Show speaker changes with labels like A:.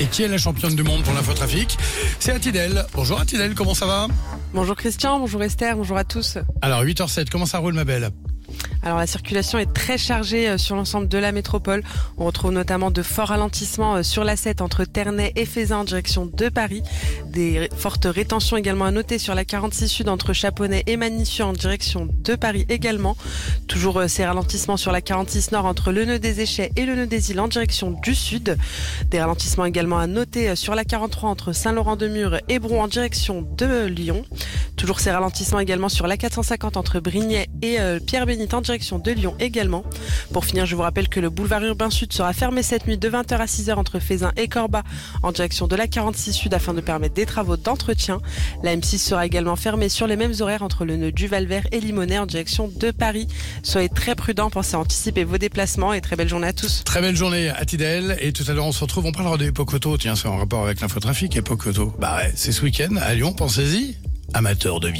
A: qui est la championne du monde pour l'infotrafic. C'est Atidel. Bonjour Atidel, comment ça va?
B: Bonjour Christian, bonjour Esther, bonjour à tous.
A: Alors 8h07, comment ça roule ma belle?
B: Alors la circulation est très chargée sur l'ensemble de la métropole. On retrouve notamment de forts ralentissements sur l'A7 entre Ternay et Feyzin en direction de Paris. Des fortes rétentions également à noter sur la 46 Sud entre Chaponnay et Magny-sur en direction de Paris également. Toujours ces ralentissements sur la 46 Nord entre le nœud des Échets et le nœud des Îles en direction du Sud. Des ralentissements également à noter sur la 43 entre Saint-Laurent-de-Mur et Bron en direction de Lyon. Toujours ces ralentissements également sur la 450 entre Brignais et Pierre-Bénite en direction de Lyon également. Pour finir, je vous rappelle que le boulevard urbain sud sera fermé cette nuit de 20h à 6h entre Feyzin et Corba en direction de la 46 Sud afin de permettre des travaux d'entretien. La M6 sera également fermée sur les mêmes horaires entre le nœud du Val-Vert et Limonest en direction de Paris. Soyez très prudents, pensez à anticiper vos déplacements et très belle journée à tous.
A: Très belle journée Atidel, et tout à l'heure on se retrouve, on parlera de Époque Auto, tiens c'est en rapport avec l'infotrafic. Époque Auto, bah ouais, c'est ce week-end à Lyon, pensez-y, amateurs de